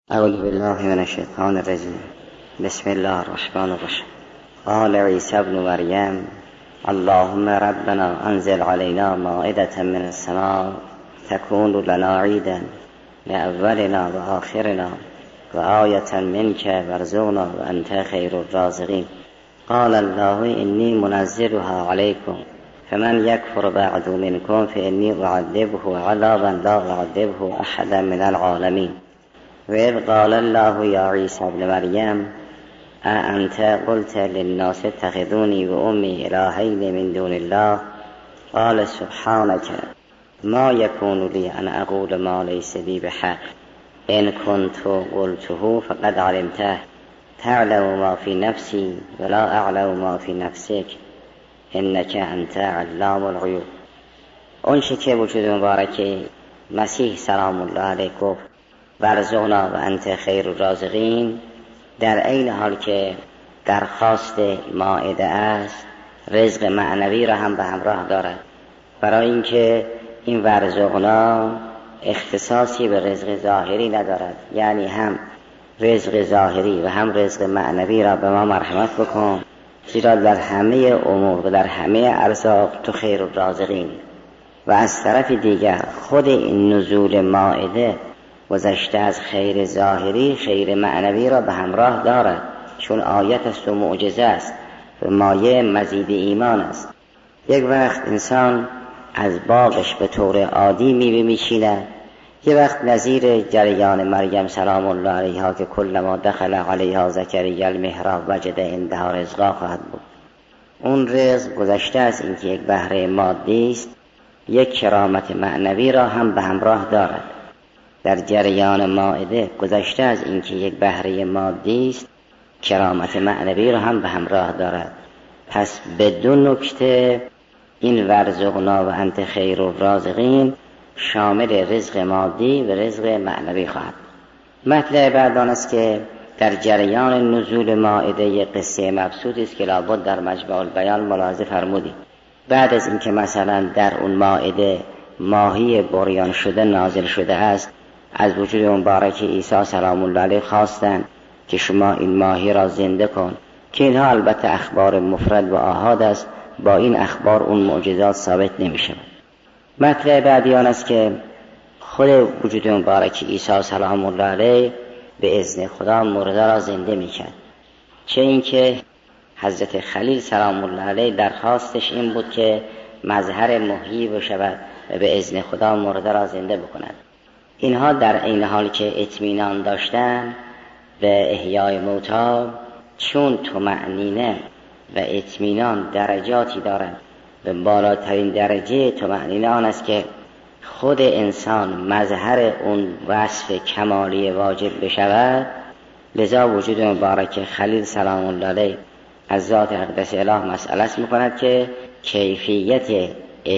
اعوذ بالله من الشیطان الرجیم. بسم الله الرحمن الرحیم. قال عیسی ابن مریم اللهم ربنا انزل علينا مائدة من السماء تكون لنا عيدا لأولنا وآخرنا وآية منك وارزقنا وأنت خير الرازقين. قال الله إني منزلها عليكم فمن يكفر بعد منكم فإني أعذبه عذابا لا أعذبه أحدا من العالمين. وإذ قال الله يا عيسى ابن مريم أأنت قلت للناس اتخذوني وأمي إلهين من دون الله قال سبحانك ما يكون لي أن أقول ما ليس لي بحق إن كنت قلته فقد علمته تعلم ما في نفسي ولا أعلم ما في نفسك إنك أنت علام الغیوب. اون چه که وجود مبارک مسیح سلام الله علیه گفت ورزقنا و انت خیر الرازقین، در عین حال که درخواست مائده است رزق معنوی را هم به همراه دارد، برای اینکه این ورزقنا اختصاصی به رزق ظاهری ندارد، یعنی هم رزق ظاهری و هم رزق معنوی را به ما مرحمت بکن، زیرا در همه امور و در همه ارزاق تو خیر الرازقین. و از طرف دیگر خود این نزول مائده گذشته از خیر ظاهری خیر معنوی را به همراه دارد، چون آیت است و معجزه است و مایه مزید ایمان است. یک وقت انسان از باغش به طور عادی میوه میچیند، یک وقت نظیر جریان مریم سلام الله علیها که کلما دخل علیها زکریا المحراب وجد عندها رزقا خواهد بود. اون رزق گذشته از اینکه یک بهره مادی است، یک کرامت معنوی را هم به همراه دارد. در جریان مائده گذشته از اینکه یک بهره مادی است، کرامت معنوی را هم به همراه دارد. پس بدون نکته این ورزقنا و انت خیر الرازقین شامل رزق مادی و رزق معنوی خواهد. مطلب بعد آن است که در جریان نزول مائده قصه مبسوطی است که لابد در مجمع البیان ملاحظه فرمودید. بعد از اینکه مثلا در اون مائده ماهی بریان شده نازل شده است، از وجود مبارک عیسی سلام الله علیه خواستند که شما این ماهی را زنده کن، که اینها البته اخبار مفرد و آحاد است، با این اخبار اون معجزات ثابت نمی شود. مطلب بعدی آن است که خود وجود مبارک عیسی سلام الله علیه به اذن خدا مرده را زنده می کرد. چه اینکه حضرت خلیل سلام الله علیه درخواستش این بود که مظهر محیی بشود و به اذن خدا مرده را زنده بکند. اینها در این حال که اطمینان داشتن به احیای موتی، چون طمأنینه و اطمینان درجاتی دارند و بالاترین درجه طمأنینه آن است که خود انسان مظهر اون وصف کمالی واجب بشود، لذا وجود مبارک خلیل سلام الله علیه از ذات اقدس اله مسئله می‌کند که کیفیت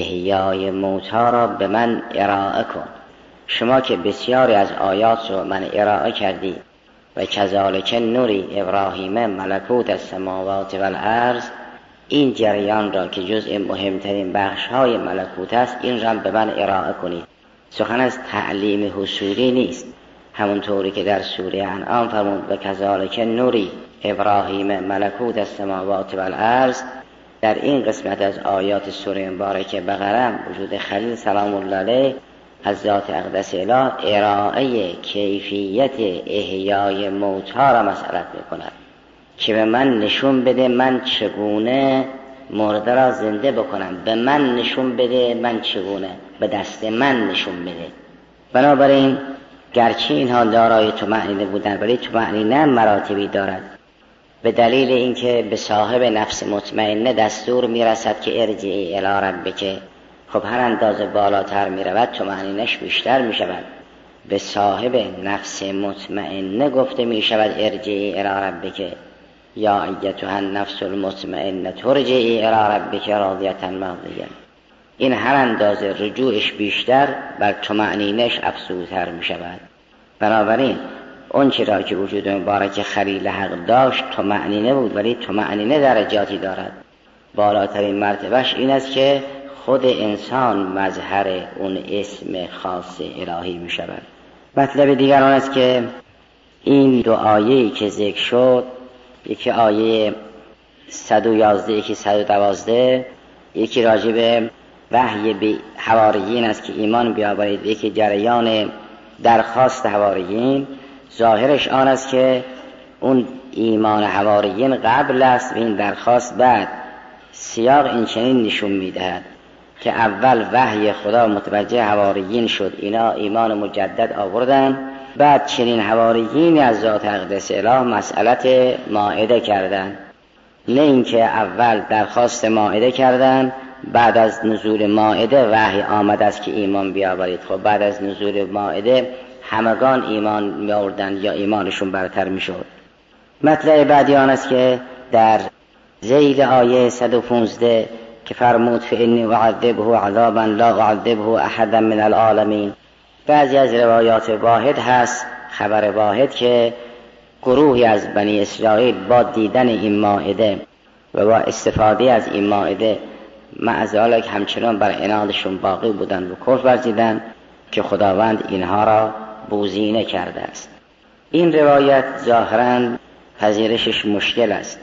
احیای موتی را به من ارائه کن. شما که بسیاری از آیات رو من ارائه کردی و کذالک نوری ابراهیم ملکوت السماوات والارض، این جریان را که جزء مهمترین بخش‌های ملکوت است این را به من ارائه کنید. سخن از تعلیم حصولی نیست، همونطوری که در سوره انعام فرمود و کذالک نوری ابراهیم ملکوت السماوات والارض. در این قسمت از آیات سوره مبارکه بقره وجود خلیل سلام الله علیه از ذات اقدس اله ارائه کیفیت احیای موتی را مسئلت میکند که به من نشون بده من چگونه مرده را زنده بکنم، به من نشون بده من چگونه، به دست من نشون بده. بنابراین گرچه اینها دارای طمأنینه بودن، ولی طمأنینه مراتبی دارد. به دلیل اینکه به صاحب نفس مطمئنه دستور میرسد که ارجعی الی ربک، خب هر اندازه بالاتر می رود طمأنینه‌اش بیشتر می شود. به صاحب نفس مطمئنه گفته می شود ارجعی الی ربک یا ایتها النفس المطمئنه ترجعی الی ربک راضیة مرضیة. این هر اندازه رجوعش بیشتر بر طمأنینه‌اش افزودتر می شود. بنابراین اون چرا که وجود مبارک خلیل حق داشت طمأنینه بود، ولی طمأنینه درجاتی دارد. بالاترین مرتبهش این است که خود انسان مظهر اون اسم خاص الهی می شود. مطلب دیگر آن است که این دو آیه‌ای که ذکر شد، یکی آیه 111 یکی 112، یکی راجع به وحی به حواریین است که ایمان بیاورید، یکی جریان درخواست حواریین. ظاهرش آن است که اون ایمان حواریین قبل است و این درخواست بعد. سیاق این چنین نشون میدهد که اول وحی خدا متوجه حواریین شد، اینا ایمان مجدد آوردن، بعد چنین حواریین از ذات اقدس اله مسئلت مائده کردن، نه اینکه اول درخواست مائده کردن بعد از نزول مائده وحی آمد است که ایمان بیاورید. خب بعد از نزول مائده همگان ایمان می‌آوردند یا ایمانشون برتر میشد. مطلب بعدی آن است که در ذیل آیه 115 که فرمود فإنی أعذبه عذابا لا أعذبه أحدا من العالمین، بعضی از روایات واحد هست، خبر واحد، که گروهی از بنی اسرائیل با دیدن این مائده و با استفاده از این مائده معذالک همچنان بر عنادشون باقی بودند و کفر ورزیدند که خداوند اینها را بوزینه کرده است. این روایت ظاهراً پذیرشش مشکل است،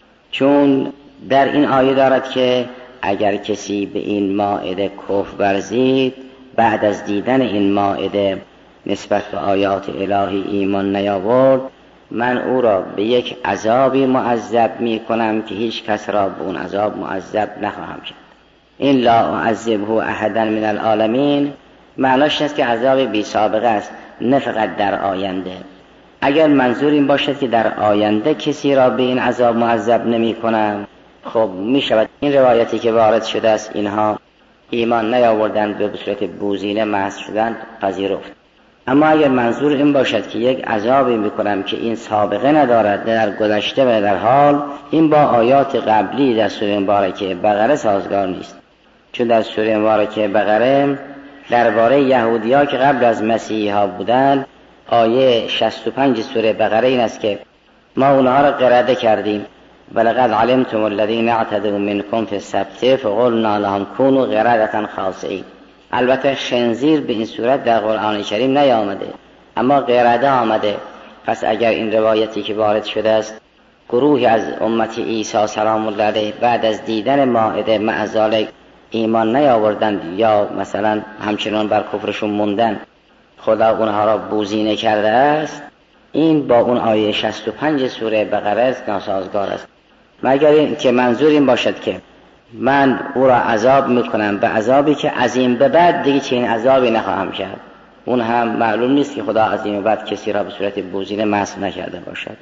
چون در این آیه دارد که اگر کسی به این مائده کفر ورزید بعد از دیدن این مائده نسبت به آیات الهی ایمان نیاورد، من او را به یک عذابی معذب می کنم که هیچ کس را به اون عذاب معذب نخواهم کرد. این لا اعذبه احدا من العالمین معناش است که عذاب بی سابقه است، نه فقط در آینده. اگر منظور این باشد که در آینده کسی را به این عذاب معذب نمی کنم، خب می شود این روایتی که وارد شده است اینها ایمان نیاوردند به صورت بوزینه محض شدند پذیرفت. اما اگر منظور این باشد که یک عذابی میکنم که این سابقه ندارد، نه در گذشته و در حال، این با آیات قبلی در سوره مبارکه بقره سازگار نیست. چون در سوره مبارکه بقره درباره یهودی‌ها که قبل از مسیحی‌ها بودند، آیه 65 سوره بقره این است که ما اونها را قرده کردیم ولقد علمتم الذين اعتدوا منكم في السبت فقلنا لهم كونوا قردة خاسئين. البته خنزیر به این صورت در قرآن کریم نیامده، اما قرده آمده. پس اگر این روایتی که وارد شده است گروهی از امت عیسی سلام الله علیه بعد از دیدن مائده معذالک ایمان نیاوردند یا مثلا همچنان بر کفرشون موندن، خدا اونها را بوزینه کرده است، این با اون آیه 65 سوره بقره ناسازگار است. مگر این که منظور این باشد که من او را عذاب میکنم به عذابی که از این به بعد دیگه چنین عذابی نخواهم کرد، اون هم معلوم نیست که خدا از این به بعد کسی را به صورت بوزینه مسخ نکرده باشد.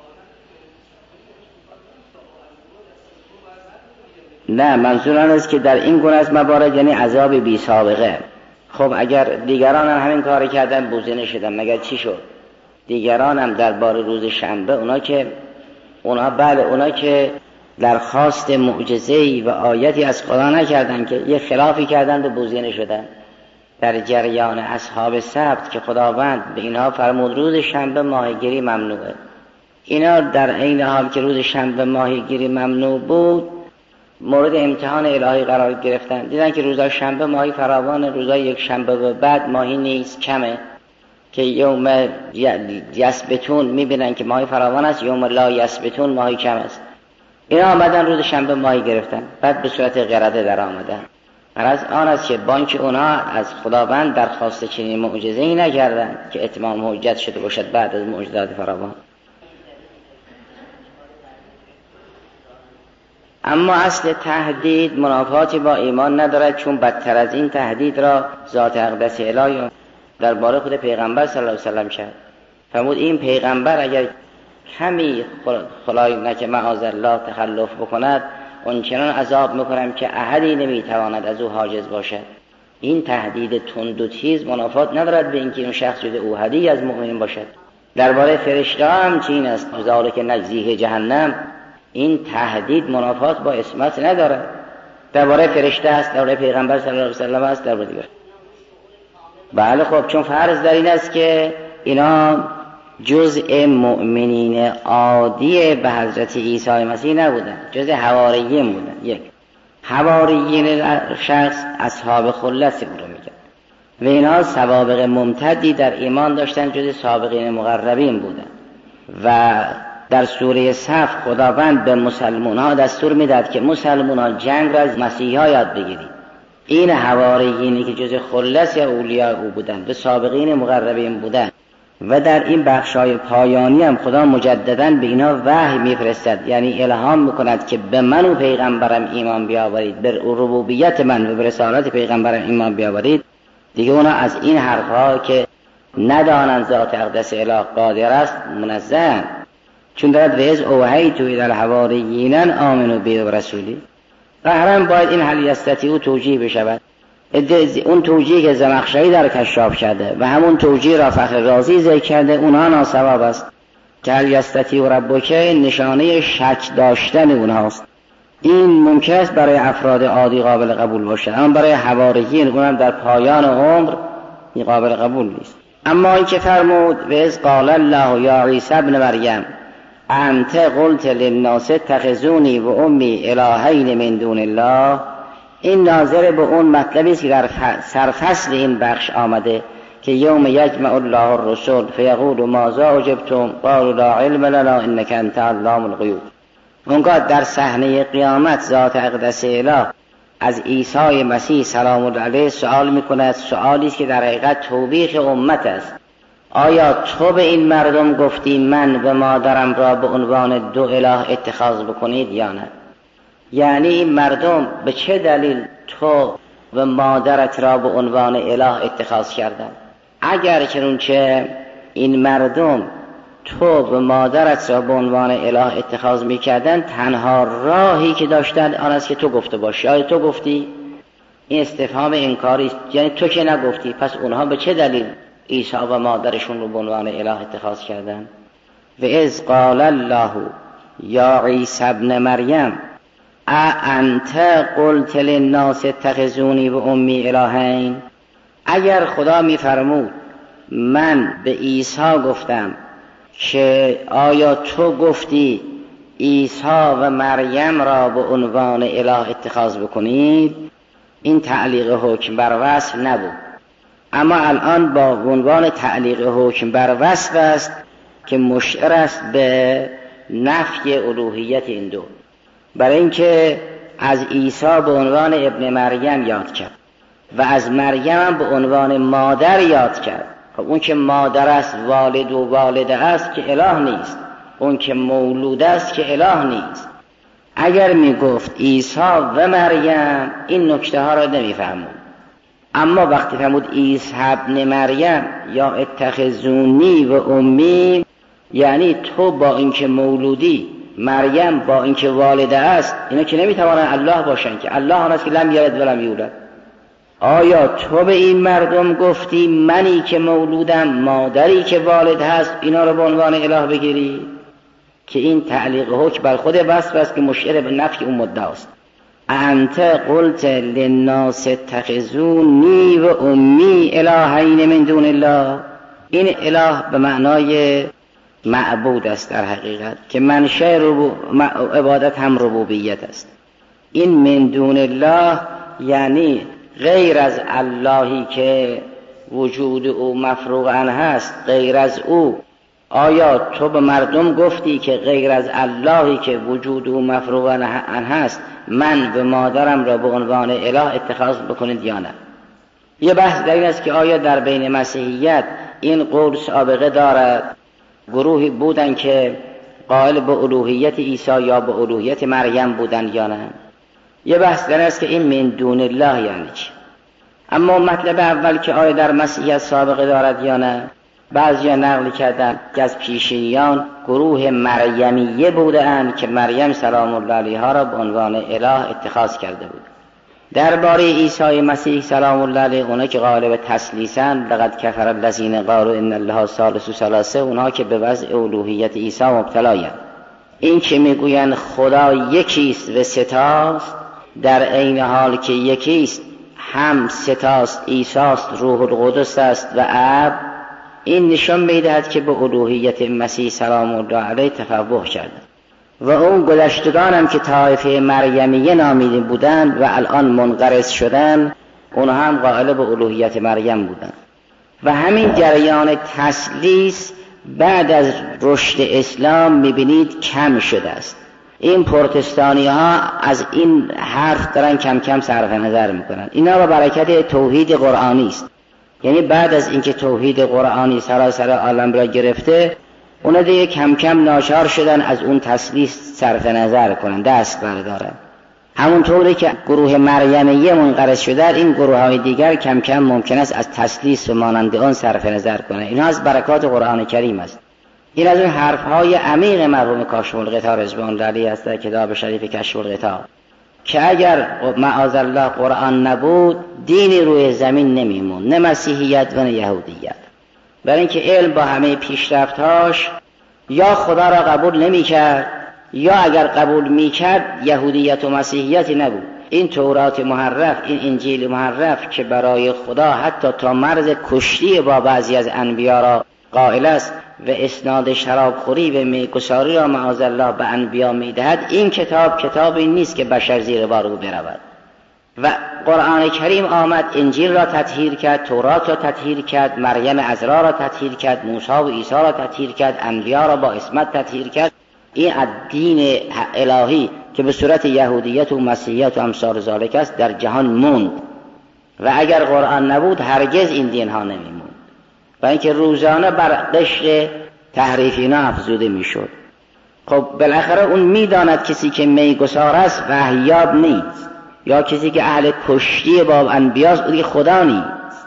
نه، منظور آن است که در این گونه از موارد یعنی عذاب بی سابقه. خب اگر دیگران هم همین کار کردن بوزینه شدن، مگر چی شد؟ دیگران هم درباره روز شنبه اونا که درخواست معجزه‌ای و آیتی از خدا نکردن که یه خلافی کردند و بوزینه شدن. در جریان اصحاب سبت که خداوند به اینها فرمود روز شنبه ماهیگیری ممنوعه، اینا در عین حال که روز شنبه ماهیگیری ممنوع بود مورد امتحان الهی قرار گرفتن. دیدن که روزا شنبه ماهی فراوان، روزا یک شنبه و بعد ماهی نیست، کمه، که یوم یسبتون میبینن که ماهی فراوان است، یوم لا یسبتون ماهی کم است. اینا آمدن روز شنبه ماهی گرفتن، بعد به صورت قرده در آمدن. غرض آن است که بانک اونها از خداوند درخواست چنین معجزه‌ای نکردن که اتمام حجت شده باشد بعد از معجزات فراوان. اما اصل تهدید منافاتی با ایمان ندارد، چون بدتر از این تهدید را ذات اقدس الهی درباره خود پیغمبر صلی الله علیه و سلم کرد. فرمود این پیغمبر اگر کمی خدای نکه معاذالله تخلف بکند اونچنان عذاب میکنم که احدی نمیتواند از او حاجز باشد. این تهدید تند و تیز منافات ندارد به اینکه اون شخص جز اوحدی از مؤمنین باشد. درباره فرشته هم چین است، ذالک نجزیه جهنم، این تهدید منافات با اسمت ندارد. درباره فرشته است، درباره پیغمبر صلی الله علیه و سلم است، درباره دیگر. بله خب، چون فرض در این است که اینا جزء مؤمنین عادی به حضرت عیسی مسیح نبودن، جزء حواریین بودن. یک حواریین شخص اصحاب خلص رو میگن و اینها سوابق ممتدی در ایمان داشتن، جزء سابقین مقربین بودن. و در سوره صف خداوند به مسلمان ها دستور میداد که مسلمان ها جنگ را از مسیحی ها یاد بگیرید. این حواریینی که جز خلص یا اولیاء او بودن، به سابقین مقربین بودن و در این بخشای پایانی هم خدا مجددا به اینا وحی میفرستد، یعنی الهام میکند که به من و پیغمبرم ایمان بیاورید، به ربوبیت من و به رسالت پیغمبرم ایمان بیاورید. دیگه اونا از این حرفها که ندانند ذات اقدس اله قادر است منزه، چون دارد ویز اوحیت الی الحواریین آمنوا بی و رسولی. قهرا باید این هل یستطیعوا توجیه بشود. اون توجیه که زمخشری در کشاف کرده و همون توجیه را فخر رازی ذکر کرده اونها ناصواب است. که هل یستطیع ربک نشانه شک داشتن اونهاست. این ممکن است برای افراد عادی قابل قبول باشد، اما برای حواریین اونم در پایان عمر این قابل قبول نیست. اما این که فرمود و اذ قال الله یا عیسی ابن مریم انت قلت للناس اتخذونی و امی الهین من دون الله، این ناظر به اون مطلبی است که در سرفصل این بخش آمده که یوم یجمع الله الرسل فیقول ماذا اجبتم قالوا لا علم لنا انک انت علام الغیوب. اونگاه در صحنه قیامت ذات اقدس اله از عیسی مسیح سلام الله علیه سوال میکند، سوالی است که در حقیقت توبیخ امت است. آیا تو به این مردم گفتی من و مادرم را به عنوان دو اله اتخاذ بکنید یا نه؟ یعنی این مردم به چه دلیل تو و مادرت را به عنوان اله اتخاذ کردن؟ اگر چنانچه این مردم تو و مادرت را به عنوان اله اتخاذ میکردن، تنها راهی که داشتن آن است که تو گفته باشی. آیا تو گفتی؟ این استفهام انکاری است، یعنی تو که نگفتی، پس اونها به چه دلیل عیسی و مادرشون رو به عنوان اله اتخاذ کردن؟ و اذ قال الله یا عیسی ابن مریم انت قلت للناس اتخذونی و امی الهین. اگر خدا میفرمود من به عیسی گفتم که آیا تو گفتی عیسی و مریم را به عنوان اله اتخاذ بکنید، این تعلیق حکم بر وصف نبود. اما الان با عنوان تعلیق حکم بر وصف است که مشعر است به نفی الوهیت این دو. برای اینکه از عیسی به عنوان ابن مریم یاد کرد و از مریم هم به عنوان مادر یاد کرد. خب اون که مادر است، والد و والده است که اله نیست، اون که مولود است که اله نیست. اگر می گفت عیسی و مریم این نکته ها را نمی فهمون. اما وقتی فرمود عیسی ابن مریم یا اتخذونی و امی، یعنی تو با اینکه مولودی، مریم با اینکه والده است، اینا که نمیتوانن الله باشن، که الله آن است که لم یلد و لم یولد. آیا تو به این مردم گفتی منی که مولودم، مادری که والد هست، اینا رو به عنوان اله بگیری؟ که این تعلیق حکم بر خود وصف است که مشعر به نفی اون مدعا است. انت قلت للناس اتخذونی و امی الهین من دون الله. این اله به معنای معبود است در حقیقت، که منشأ عبادت هم ربوبیت است. این من دون الله یعنی غیر از اللهی که وجود او مفروغ عنه هست، غیر از او. آیا تو به مردم گفتی که غیر از اللهی که وجود او مفروغ عنه هست من به مادرم را به عنوان اله اتخاذ بکنید یا نه؟ یه بحث در این است که آیا در بین مسیحیت این قول سابقه دارد؟ گروهی بودن که قائل به الوهیت عیسی یا به الوهیت مریم بودن یا نه؟ یه بحث در این است که این من دون الله یعنی چی؟ اما مطلب اول که آیا در مسیحیت سابقه دارد یا نه، بعضی نقل کردن که از پیشینیان گروه مریمیه بودند که مریم سلام الله علیها را به عنوان اله اتخاذ کرده بود. درباره عیسی مسیح سلام الله علیه، اونا که قائل به تثلیثند، لقد کفر الذین قالوا ان الله ثالث ثلاثه، اونها که به وضع الوهیت عیسی مبتلایند. این که میگویند خدا یکیست و ستاست، در عین حال که یکیست هم ستاست، عیسی است، روح القدس است و اب، این نشان میدهد که به الوهیت مسیح سلام الله علیه تفوه کرده. و اون گذشتگان هم که طایفه مریمیه نامیده بودند و الان منقرض شدن، اونها هم قائل به الوهیت مریم بودند. و همین جریان تثلیث بعد از رشد اسلام میبینید کم شده است. این پروتستانی ها از این حرف دارن کم کم صرف نظر میکنن. اینا با برکت توحید قرآنی است. یعنی بعد از اینکه توحید قرآنی سراسر عالم را گرفته، اونا دیگه کم کم ناچار شدن از اون تسلیس صرف نظر کنن، دست بردارن. همونطوری که گروه مریمیه منقرض شده، این گروه های دیگر کم کم ممکن است از تسلیس و مانند آن صرف نظر کنن. اینها از برکات قرآن کریم است. این از اون حرف های عمیق مرحوم کاشف الغطا رضوان الله علیه است در کتاب شریف کشف الغطا، که اگر معاذالله قرآن نبود دینی روی زمین نمیمون، نه مسیحیت و نه یهودیت. برای اینکه علم با همه پیشرفت‌هاش یا خدا را قبول نمی‌کرد، یا اگر قبول می‌کرد یهودیت و مسیحیتی نبود. این تورات محرف، این انجیل محرف که برای خدا حتی تا مرز کشتی با بعضی از انبیا را قائل است و اسناد شرابخوری و میگساری را معاذالله به انبیا میدهد، این کتابی نیست که بشر زیر بار او برود. و قرآن کریم آمد انجیل را تطهیر کرد، تورات را تطهیر کرد، مریم عذرا را تطهیر کرد، موسی و عیسی را تطهیر کرد، انبیا را با عصمت تطهیر کرد. این دین الهی که به صورت یهودیت و مسیحیت و امثال ذالک است در جهان موند و اگر قرآن نبود هرگز این دین ها نمیموند، و اینکه روزانه بر قشر تحریف اینا افزوده میشد. خب بالاخره اون میداند کسی که میگسار است وحیاب نیست، یا کسی که اهل کشتی با انبیاست او خدا نیست.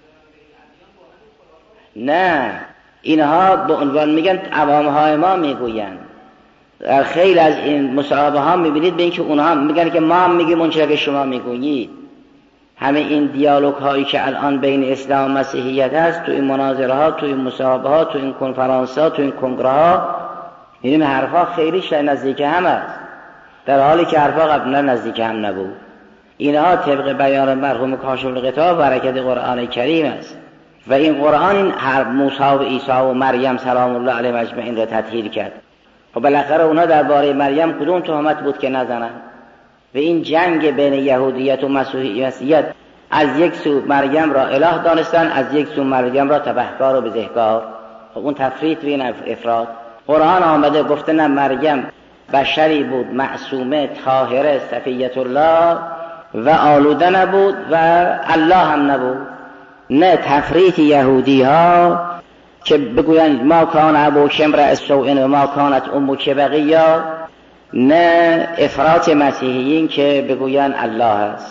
نه، اینها به عنوان میگن عوامهای ما میگویند. در خیلی از این مصاحبه ها میبینید به اینکه اونها میگن که ما هم میگیم اون چیزی که شما میگویید. همه این دیالوگ هایی که الان بین اسلام و مسیحیت هست، تو این مناظره ها، تو این مصاحبه ها، تو این کنفرانس ها، تو این کنگره ها، این حرفا خیلی نزدیک هم است، در حالی که حرفا قبلا نزدیک هم نبود. اینها طبق بیان مرحوم کاشف الغطا برکت قرآن کریم است و این قرآن این موسی و عیسی و مریم سلام الله علیهم اجمعین را تطهیر کرد. و بالاخره اونا درباره مریم کدوم تهمت بود که نزنن؟ و این جنگ بین یهودیت و مسیحیت، از یک سو مریم را اله دانستن، از یک سو مریم را تبهکار و بزهکار. خب اون تفریط و این افراد. قرآن آمده گفته نه، مریم بشری بود، معصومه، طاهره، صفیة الله و آلوده نبود و الله هم نبود. نه تفریط یهودی ها که بگویند ما کان ابوک امرأ سوء و ما کانت امک بغیا، نه افراط مسیحیین که بگویند الله است.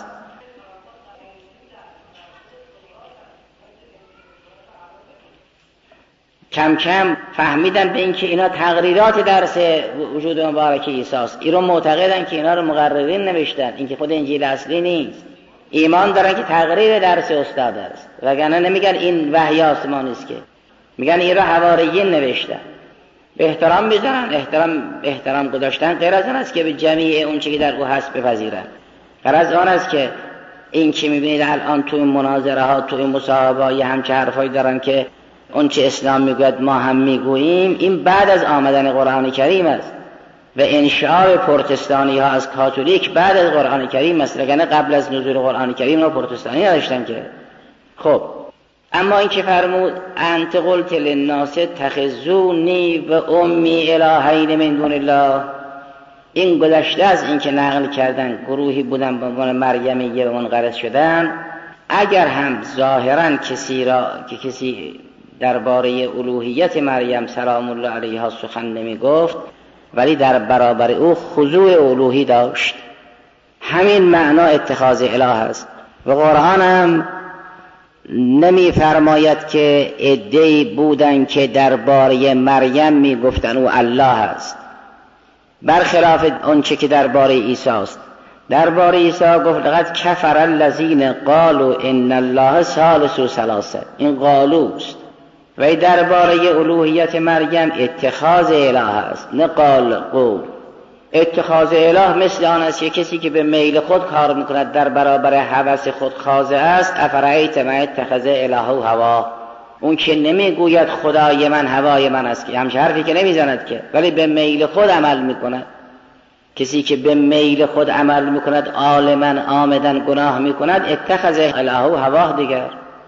کم کم فهمیدن به اینکه اینا تقریرات درس وجود مبارک عیسی است. اینا معتقدن که اینا رو مقررین نوشتن، اینکه خود انجیل اصلی نیست. ایمان دارن که تقریر درس استاد است، وگرنه نمیگن این وحی آسمانی است، که میگن این رو حواریین نوشتن. احترام میذارن، احترام گذاشتن غیر از آن است که به جمیع اون چیزی که در او هست بپذیرن. غیر از آن است که این که میبینید الان تو این مناظره ها، تو این مصاحبه ها همچه حرفایی دارن که اون چه اسلام میگوید ما هم میگوییم. این بعد از آمدن قرآن کریم است و انشعار پروتستانی ها از کاتولیک بعد از قرآن کریم است، وگرنه قبل از نزول قرآن کریم ها پروتستانی نداشتن که. خب اما این که فرمود انت قلت للناس اتخذونی و امی الهین من دون الله، این گذشته از این که نقل کردن گروهی بودن به عنوان مریمیه و منقرض شدن. اگر هم ظاهرا کسی درباره الوهیت مریم سلام الله علیها سخن نمی گفت، ولی در برابر او خضوع الوهی داشت. همین معنا اتخاذ اله است. و قرآن هم نمی فرماید که عده‌ای بودن که درباره مریم می گفتن او الله است، برخلاف آنچه که درباره عیسی است. درباره عیسی گفت لقد کفر الذین قالوا ان الله ثالث ثلاثه، این قالو است. و درباره الوهیت مریم اتخاذ اله است، نه قول. اتخاذ اله مثل آن است که کسی که به میل خود کار میکند در برابر هوس خود خاضع است. افرایت من اتخذ اله هوا، اون که نمیگوید خدای من هوای من است، که همچه حرفی که نمیزند که، ولی به میل خود عمل میکند. کسی که به میل خود عمل میکند، عالما عامدا گناه میکند، اتخذ اله هوا دیگر.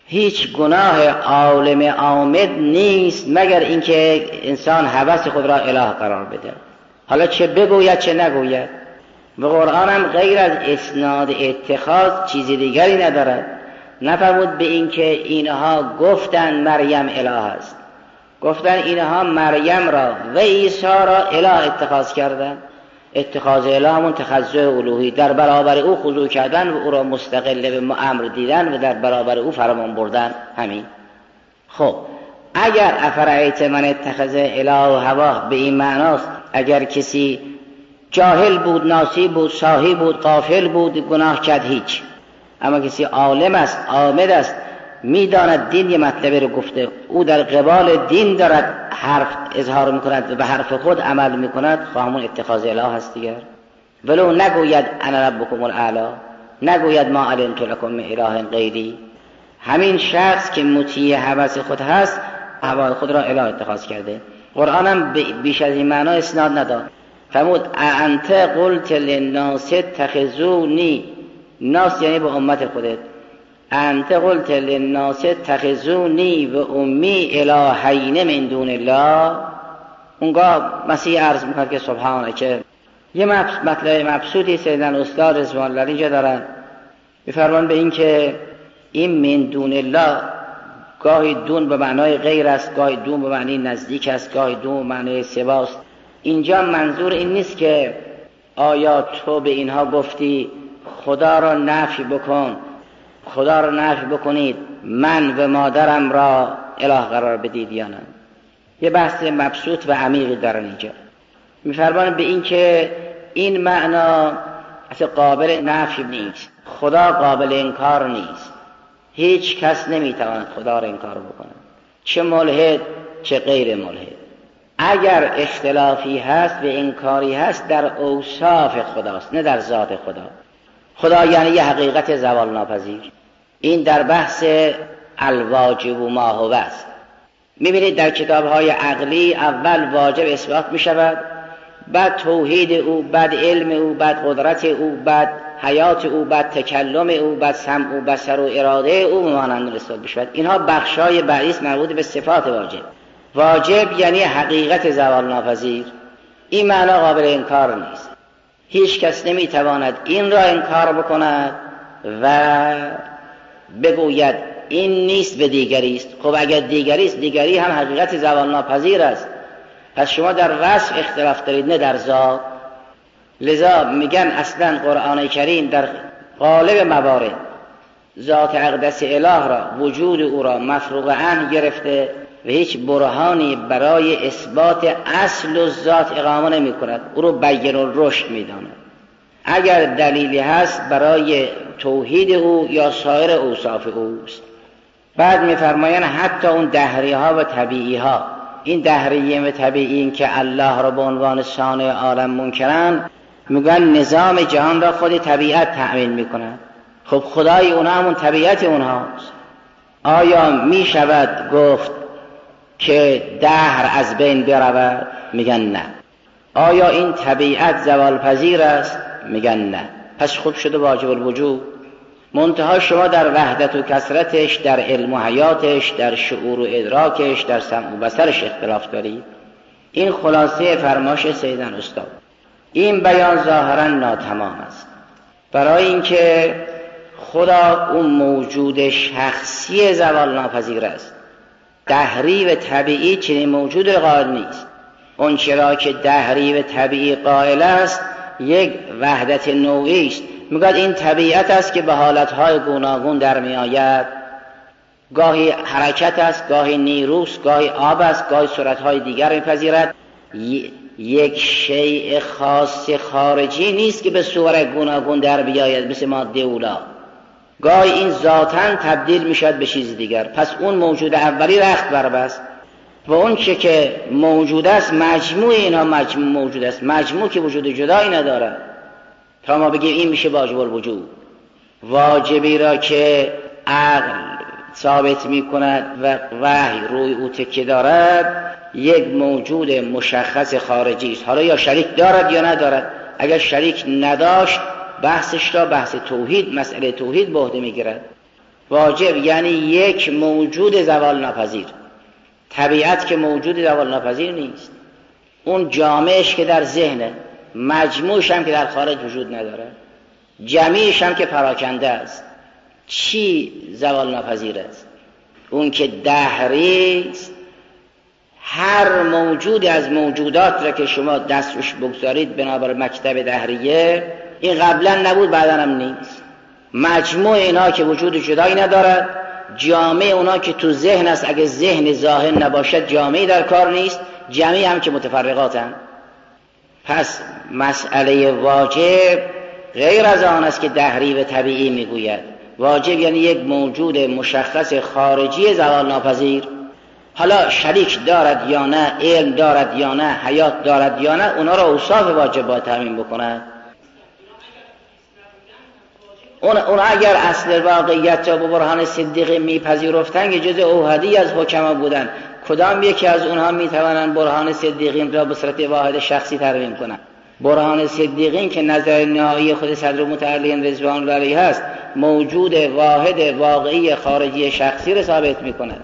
هیچ گناه عالم عامد نیست مگر اینکه انسان هوس خود را اله قرار بده، حالا چه بگوید چه نگوید. و قرآن هم غیر از اسناد اتخاذ چیزی دیگری ندارد. نفرمود به این که اینها گفتن مریم اله است، گفتن اینها مریم را و عیسی را اله اتخاذ کردن. اتخاذ اله همون تخضع الوهی، در برابر او خضوع کردن و او را مستقل به امر دیدن و در برابر او فرمان بردن. همین. خب اگر افرایت من اتخذ اله و هوا به این معناست، اگر کسی جاهل بود، ناسی بود، ساهی بود، غافل بود، گناه کرد هیچ، اما کسی عالم است، عامد است، میداند دین یه مطلبی رو گفته، او در قبال دین دارد حرف اظهار میکند و به حرف خود عمل میکند، همون اتخاذ اله هست دیگر. ولو نگوید انا ربکم الاعلی، نگوید ما علمت لکم من اله غیری، همین شخص که مطیع هوس خود هست هوای خود را اله اتخاذ کرده. قرآن هم بیش از این معنا اسناد نداد. فرمود انت قلت للناس اتخذونی، ناس یعنی به امت خودت، انت قلت للناس اتخذونی و امی الهین من دون الله. اونگاه مسیح عرض میکرد که سبحانه، که یه مطلب مبسوطی سیدن استاد رضوان الله اینجا دارن، میفرمان به این که این من دون الله گاهی دون به معنای غیر است، گاهی دون به معنی نزدیک است، گاهی دون به معنی سواست. اینجا منظور این نیست که آیا تو به اینها گفتی خدا را نفی بکن، خدا را نفی بکنید، من و مادرم را اله قرار بدید یا نه. یه بحث مبسوط و عمیقی دارن اینجا. میفرمان به این که این معنا اصلا قابل نفی نیست، خدا قابل انکار نیست، هیچ کس نمیتواند خدا را انکار بکنه، چه ملحد چه غیر ملحد. اگر اختلافی هست و انکاری هست در اوصاف خداست، نه در ذات خدا. خدا یعنی یه حقیقت زوال ناپذیر. این در بحث الواجب و ما هو است. میبینید در کتاب‌های عقلی اول واجب اثبات میشود، بعد توحید او، بعد علم او، بعد قدرت او، بعد حیات او، بعد تکلم او، بعد سمع و بصر و اراده او مانند اثبات میشود. اینها بخشای بعضی است مربوط به صفات واجب. واجب یعنی حقیقت زوال ناپذیر. این معنا قابل انکار نیست، هیچ کس نمیتواند این را انکار بکند و بگوید این نیست به دیگری است. خب اگر دیگری است، دیگری هم حقیقت زوال ناپذیر است. پس شما در وصف اختلاف دارید نه در ذات. لذا میگن اصلا قرآن کریم در غالب موارد ذات اقدس اله را، وجود او را مفروغ عنه گرفته و هیچ برهانی برای اثبات اصل و ذات اقامه نمی کند، او رو بیان الرشد می داند. اگر دلیلی هست برای توحید او یا سایر اوصاف اوست. بعد می فرمایند حتی اون دهری ها و طبیعی ها، این دهریه و طبیعی که الله را به عنوان صانع عالم منکرن، میگن نظام جهان را خود طبیعت تأمین می کند. خب خدای اونها همون طبیعت اونهاست. آیا می شود گفت که دهر از بین برود؟ میگن نه. آیا این طبیعت زوال پذیر است؟ میگن نه. پس خوب شده واجب الوجود. منتها شما در وحدت و کثرتش، در علم و حیاتش، در شعور و ادراکش، در سمع و بصرش اختلاف دارید. این خلاصه فرمایش سیدن استاد. این بیان ظاهرا ناتمام است، برای اینکه خدا اون موجود شخصی زوال ناپذیر است. دهری و طبیعی چنین موجود قائل نیست. اون چرا که دهری و طبیعی قائل است یک وحدت نوعی است. میگوید این طبیعت است که به حالتهای گوناگون در می آید، گاهی حرکت است، گاهی نیروست، گاهی آب است، گاهی صورتهای دیگر میپذیرد. یک شیء خاص خارجی نیست که به صورت گوناگون در بیاید مثل ماده اولا. گاهی این ذاتاً تبدیل میشد به چیز دیگر. پس اون موجود اولی رخت بربست و اون چه که موجود است مجموع اینها مجموع موجود است، مجموع که وجود جدایی نداره. تا ما بگیم این میشه واجب الوجود، واجبی را که عقل ثابت میکند و وحی روی او تکیه دارد یک موجود مشخص خارجی است. حالا یا شریک دارد یا ندارد. اگر شریک نداشت بحثش را بحث توحید، مسئله توحید به عهده میگیرد. واجب یعنی یک موجود زوال ناپذیر. طبیعت که موجود زوال ناپذیر نیست، اون جامعش که در ذهنه، مجموعش هم که در خارج وجود نداره، جمیعش هم که پراکنده است. چی زوال ناپذیر است؟ اون که دهری است. هر موجودی از موجودات را که شما دست روش بگذارید بنابر مکتب دهریه، این قبلا نبود بعدا هم نیست. مجموع اینا که وجود جدایی ندارد، جامع اونا که تو ذهن است، اگه ذهن ظاهر نباشد جامعی در کار نیست، جمعی هم که متفرقاتن. پس مسئله واجب غیر از آن است که دهری و طبیعی میگوید. واجب یعنی یک موجود مشخص خارجی زوال ناپذیر. حالا شریک دارد یا نه، علم دارد یا نه، حیات دارد یا نه، اونا را اوصاف واجب باید تامین بکنند. اون اگر اصل واقعیت را به برهان صدیقی میپذیرفتند که جز اوحدی از حکما بودند، کدام یکی از اونها میتوانند برهان صدیقین را به صورت واحد شخصی ترمیم کنند؟ برهان صدیقین که نظر نهایی خود صدر متعلین رضوان الله علیه است، موجود واحد واقعی خارجی شخصی را ثابت میکند.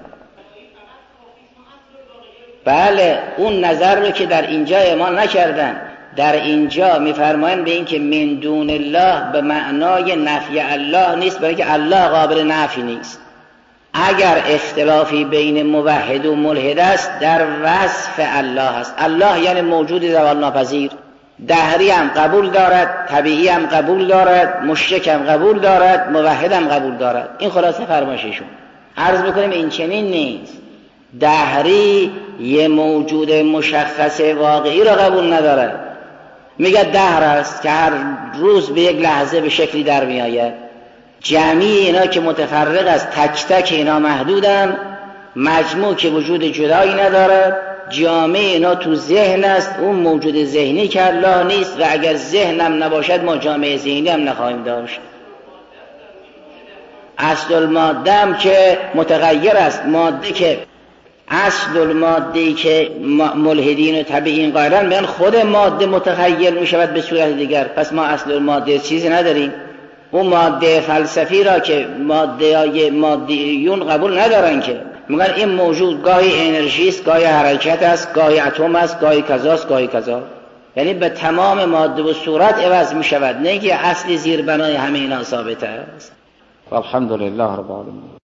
بله، اون نظر رو که در اینجا اعمال نکردن، در اینجا میفرمایند به این که من دون الله به معنای نفی الله نیست، برای که الله قابل نفی نیست. اگر اختلافی بین موحد و ملحد است در وصف الله است. الله یعنی موجود زوال ناپذیر. دهری هم قبول دارد، طبیعی هم قبول دارد، مشرک هم قبول دارد، موحد هم قبول دارد. این خلاصه فرمایششون. عرض بکنیم این چنین نیست. دهری یه موجود مشخص واقعی را قبول ندارد، میگه دهر است که هر روز به یک لحظه به شکلی در می آید. جمعی اینا که متفرق است، تک تک اینا محدودن، مجموع که وجود جدایی ندارد، جامع اینا تو ذهن است، اون موجود ذهنی که الله نیست، و اگر ذهنم نباشد ما جامع ذهنی هم نخواهیم داشت. اصل الماده هم که متغیر است، ماده که اصل الماده‌ای که ملحدین و طبیعین قائلن میگن خود ماده متغیر می شود به صورت دیگر. پس ما اصل الماده چیزی نداریم. اون ماده فلسفی را که مادیون قبول ندارن، که میگن این موجود گاهی انرژی است، گاهی حرکت است، گاهی اتم است، گاهی کذاست، گاهی کذا. یعنی به تمام ماده و صورت عوض می شود، نه که اصلی زیربنای همه اینا ثابت است. الحمدلله رب العالمین.